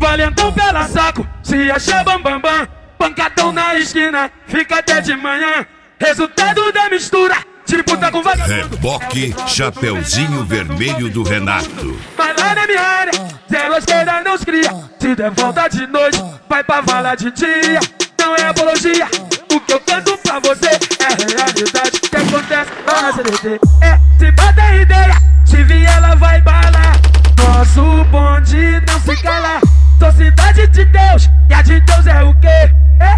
Valentão pela saco, se acha bambambam. Pancadão na esquina, fica até de manhã. Resultado da mistura, disputa com vagabundo. Reboque, Chapeuzinho Vermelho do Renato. Vai lá na minha área, zero esquerda não se cria. Se der volta de noite, vai pra vala de dia. Não é apologia, o que eu canto pra você é realidade que acontece lá na CDT. Se bater ideia, se vier ela vai balar. Nosso bonde não se cala. Sou cidade de Deus, e a de Deus é o quê?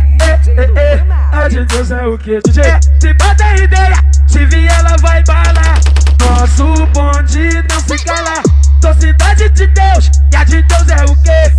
A de Deus é o quê, DJ? Se bater ideia, se vier ela vai balar. Nosso bonde não se cala. Sou cidade de Deus, e a de Deus é o quê?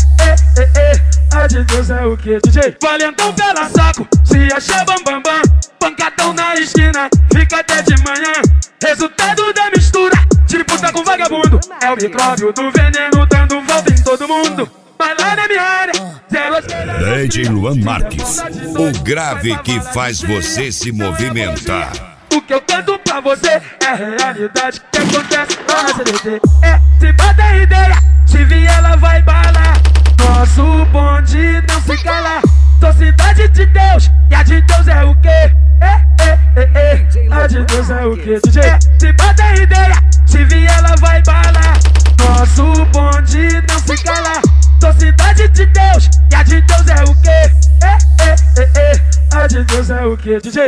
A de Deus é o quê, DJ? Valentão pela saco, se acha bambambam. Pancadão na esquina, fica até de manhã. Resultado da mistura, disputa com vagabundo. É o micróbio do veneno dando volta em todo mundo. Vai lá na minha área, zero esquerda. DJ Luan Marques, o grave que faz você se movimentar. O que eu canto pra você é realidade que acontece lá na CDT. Se bater ideia, se vier ela vai balar. Nosso bonde não se cala. Sou cidade de Deus, e a de Deus é o quê? A de Deus é o quê, DJ? Se bater ideia, se vier ela vai balar. Nosso bonde não se cala. Sou cidade de Deus, e a de Deus é o quê? A de Deus é o quê, DJ?